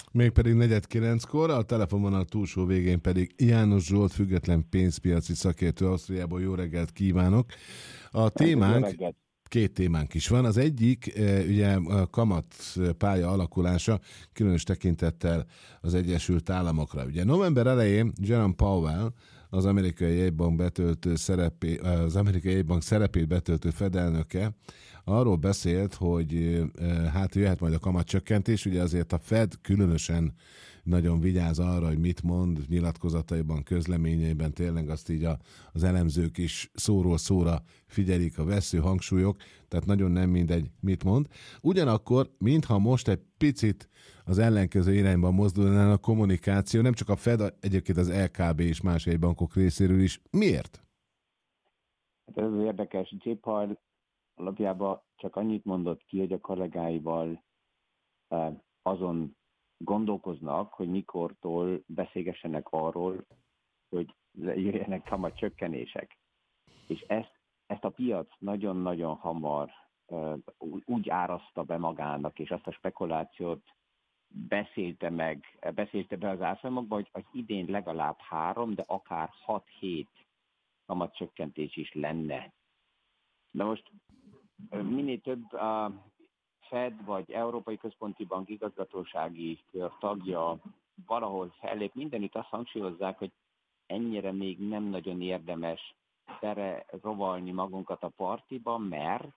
Mégpedig 8:45-kor, a telefonvonal túlsó végén pedig János Zsolt, független pénzpiaci szakértő Ausztriából. Jó reggelt kívánok! A témánk, két témánk is van. Az egyik, ugye a kamat pálya alakulása, különös tekintettel az Egyesült Államokra. Ugye november elején Jerome Powell, az amerikai jegybank szerepét betöltő Fed elnöke arról beszélt, hogy hát jöhet majd a kamatcsökkentés, ugye azért a Fed különösen nagyon vigyáz arra, hogy mit mond nyilatkozataiban, közleményeiben, tényleg azt így az elemzők is szóról szóra figyelik a vessző hangsúlyok, tehát nagyon nem mindegy, mit mond. Ugyanakkor, mintha most egy picit az ellenkező irányban mozdulnál a kommunikáció, nem csak a Fed, egyébként az LKB és más jegybankok részéről is. Miért? Hát ez az érdekes. J. Powell alapjában csak annyit mondott ki, hogy a kollégáival azon gondolkoznak, hogy mikortól beszélgessenek arról, hogy jöjjenek kamatcsökkenések. És ezt a piac nagyon-nagyon hamar úgy árazta be magának, és azt a spekulációt beszélte be az árfolyamokba, hogy az idén legalább 3, de akár 6-7 kamatcsökkentés is lenne. De most minél több a Fed vagy Európai Központi Bank igazgatósági kör tagja valahol fellép, mindenütt azt hangsúlyozzák, hogy ennyire még nem nagyon érdemes rovalni magunkat a partiba, mert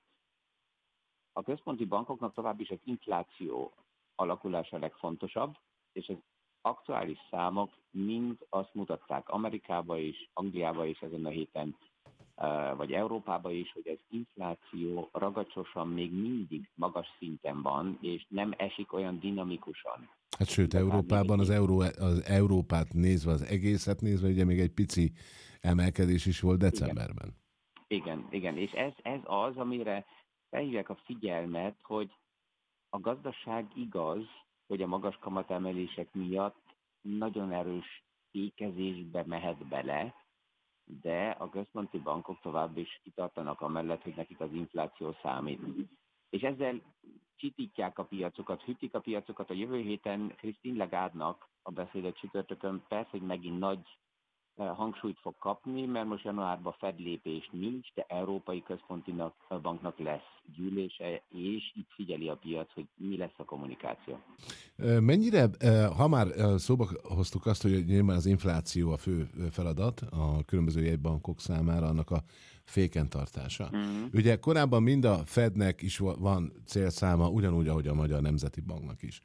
a központi bankoknak tovább is az infláció alakulása a legfontosabb, és az aktuális számok mind azt mutatták Amerikában is, Angliában is ezen a héten, vagy Európában is, hogy az infláció ragacsosan még mindig magas szinten van, és nem esik olyan dinamikusan. Hát sőt, Európában az Európát nézve, az egészet nézve, ugye még egy pici emelkedés is volt decemberben. Igen, és ez az, amire felhívják a figyelmet, hogy a gazdaság igaz, hogy a magas kamatemelések miatt nagyon erős fékezésbe mehet bele, de a központi bankok tovább is kitartanak amellett, hogy nekik az infláció számít. És ezzel csitítják a piacokat, hűtik a piacokat. A jövő héten Christine Lagarde-nak a beszédet csütörtökön persze, hogy megint nagy hangsúlyt fog kapni, mert most januárban Fed lépés nincs, de Európai Központi Banknak lesz gyűlése, és itt figyeli a piac, hogy mi lesz a kommunikáció. Mennyire, ha már szóba hoztuk azt, hogy nyilván az infláció a fő feladat a különböző jegybankok számára, annak a féken tartása. Ugye korábban mind a Fednek is van célszáma, ugyanúgy, ahogy a Magyar Nemzeti Banknak is.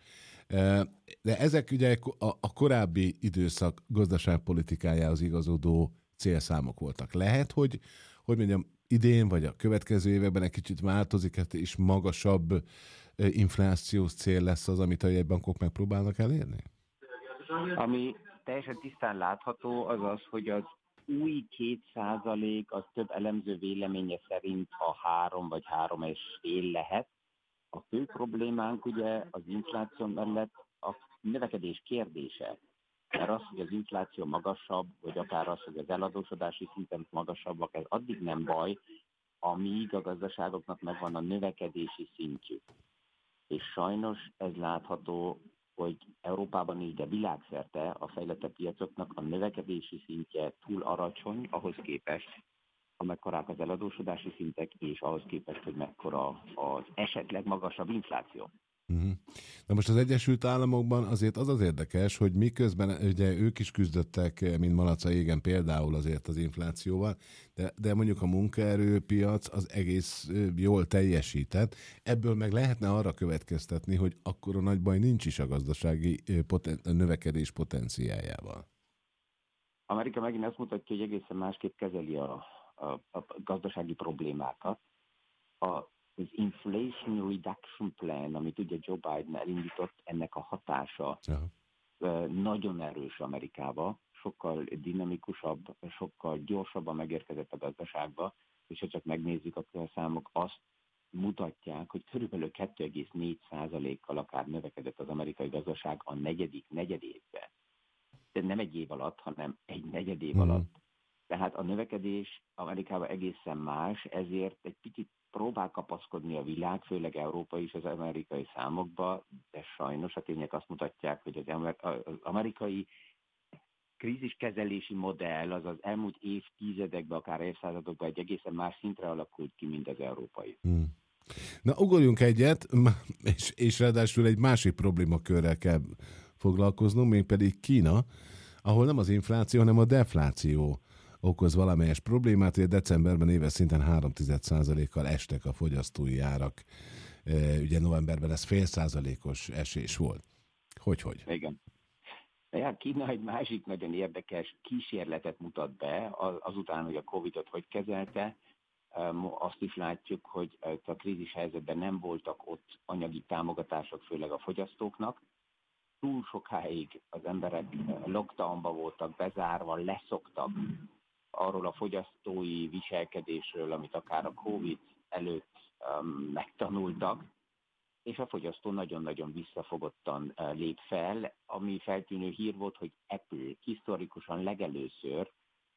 De ezek ugye a korábbi időszak gazdaságpolitikájához igazodó célszámok voltak. Lehet, hogy mondjam, idén vagy a következő években egy kicsit változik, és magasabb inflációs cél lesz az, amit a jegybankok megpróbálnak elérni? Ami teljesen tisztán látható, az az, hogy az új 2% az több elemző véleménye szerint a 3 vagy 3,5 lehet. A fő problémánk ugye az infláció mellett a növekedés kérdése. Mert az, hogy az infláció magasabb, vagy akár az, hogy az eladósodási szinten magasabbak, ez addig nem baj, amíg a gazdaságoknak megvan a növekedési szintjük. És sajnos ez látható, hogy Európában is, de világszerte a fejlettebb piacoknak a növekedési szintje túl alacsony, ahhoz képest, amekkorák az eladósodási szintek, és ahhoz képest, hogy mekkora az esetleg magasabb infláció. Na most az Egyesült Államokban azért az érdekes, hogy miközben ugye ők is küzdöttek, mint malaca égen például azért az inflációval, de mondjuk a munkaerőpiac az egész jól teljesített. Ebből meg lehetne arra következtetni, hogy akkora nagy baj nincs is a gazdasági növekedés potenciájával. Amerika megint azt mutatja, hogy egészen másképp kezeli a gazdasági problémákat. Az Inflation Reduction Plan, amit ugye Joe Biden elindított, ennek a hatása nagyon erős Amerikába, sokkal dinamikusabb, sokkal gyorsabban megérkezett a gazdaságba, és ha csak megnézzük a számok, azt mutatják, hogy körülbelül 2,4%-kal akár növekedett az amerikai gazdaság a negyedik negyedévben. De nem egy év alatt, hanem egy negyed év alatt. Tehát a növekedés Amerikában egészen más, ezért egy picit próbál kapaszkodni a világ, főleg Európa is az amerikai számokba, de sajnos a tények azt mutatják, hogy az amerikai kríziskezelési modell az elmúlt évtizedekben, akár évszázadokban egy egészen más szintre alakult ki, mint az európai. Na, ugorjunk egyet, és ráadásul egy másik problémakörrel kell foglalkoznunk, mégpedig Kína, ahol nem az infláció, hanem a defláció okoz valamelyes problémát, hogy decemberben éves szinten 0,3%-kal estek a fogyasztói árak. Ugye novemberben ez 0,5%-os esés volt. Hogy? Igen. Ja, Kína egy másik nagyon érdekes kísérletet mutat be, azután, hogy a Covid-ot hogy kezelte. Azt is látjuk, hogy a krízis helyzetben nem voltak ott anyagi támogatások, főleg a fogyasztóknak. Túl sokáig az emberek lockdownba voltak, bezárva, leszoktak arról a fogyasztói viselkedésről, amit akár a Covid előtt megtanultak, és a fogyasztó nagyon-nagyon visszafogottan lép fel. Ami feltűnő hír volt, hogy Apple historikusan legelőször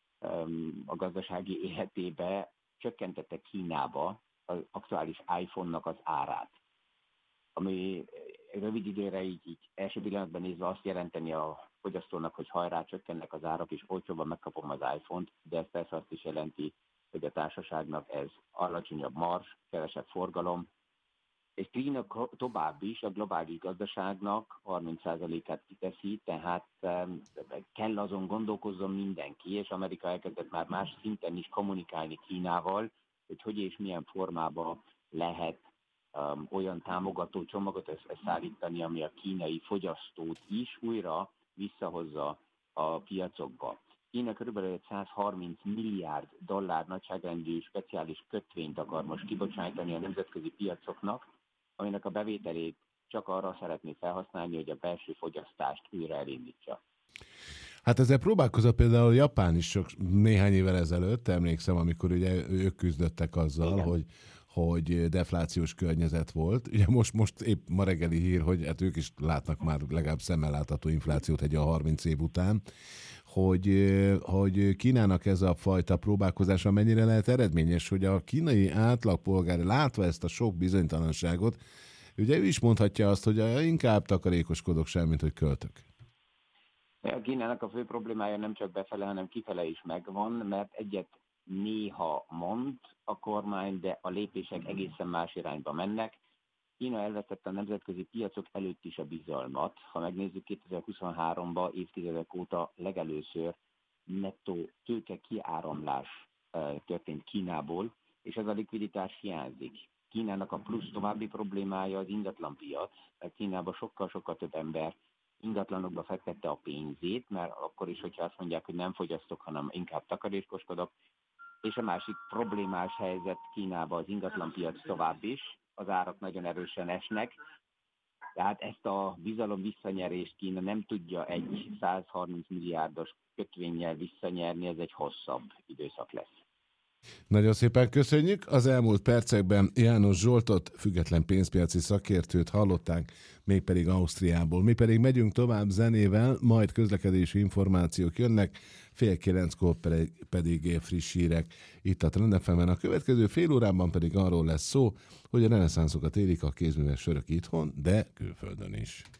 a gazdasági életébe csökkentette Kínába az aktuális iPhone-nak az árát, ami rövid időre így első pillanatban nézve azt jelenteni a fogyasztónak, hogy hajrá, csökkennek az árak, és olcsóban megkapom az iPhone-t, de ez persze azt is jelenti, hogy a társaságnak ez alacsonyabb marzs, kevesebb forgalom, és Kína tovább is a globális gazdaságnak 30%-át kiteszi, tehát kell azon gondolkozzon mindenki, és Amerika elkezdett már más szinten is kommunikálni Kínával, hogy és milyen formában lehet olyan támogató csomagot szállítani, ami a kínai fogyasztót is újra visszahozza a piacokba. Kína körülbelül 130 milliárd dollár nagyságrendű speciális kötvényt akar most kibocsátani a nemzetközi piacoknak, aminek a bevételét csak arra szeretné felhasználni, hogy a belső fogyasztást újra elindítsa. Hát ezzel próbálkozott például Japán is néhány évvel ezelőtt, emlékszem, amikor ugye ők küzdöttek azzal, hogy deflációs környezet volt. Ugye most épp ma reggeli hír, hogy hát ők is látnak már legalább szemmel látható inflációt egy a 30 év után, hogy Kínának ez a fajta próbálkozása mennyire lehet eredményes, hogy a kínai átlagpolgár látva ezt a sok bizonytalanságot, ugye ő is mondhatja azt, hogy inkább takarékoskodok semmint, hogy költök. A Kínának a fő problémája nem csak befele, hanem kifele is megvan, mert egyet néha mond a kormány, de a lépések egészen más irányba mennek. Kína elvesztette a nemzetközi piacok előtt is a bizalmat. Ha megnézzük 2023-ban évtizedek óta legelőször nettó tőke kiáramlás történt Kínából, és ez a likviditás hiányzik. Kínának a plusz további problémája az ingatlanpiac. Kínában sokkal-sokkal több ember ingatlanokba fektette a pénzét, mert akkor is, hogyha azt mondják, hogy nem fogyasztok, hanem inkább takarékoskodok. És a másik problémás helyzet Kínában az ingatlanpiac tovább is, az árak nagyon erősen esnek, tehát ezt a bizalom visszanyerést Kína nem tudja egy 130 milliárdos kötvényel visszanyerni, ez egy hosszabb időszak lesz. Nagyon szépen köszönjük. Az elmúlt percekben János Zsoltot, független pénzpiaci szakértőt hallották, mégpedig Ausztriából. Mi pedig megyünk tovább zenével, majd közlekedési információk jönnek, 8:30-kor pedig friss hírek itt a Trend FM-en. A következő fél órában pedig arról lesz szó, hogy a reneszánszokat élik a kézműves sörök itthon, de külföldön is.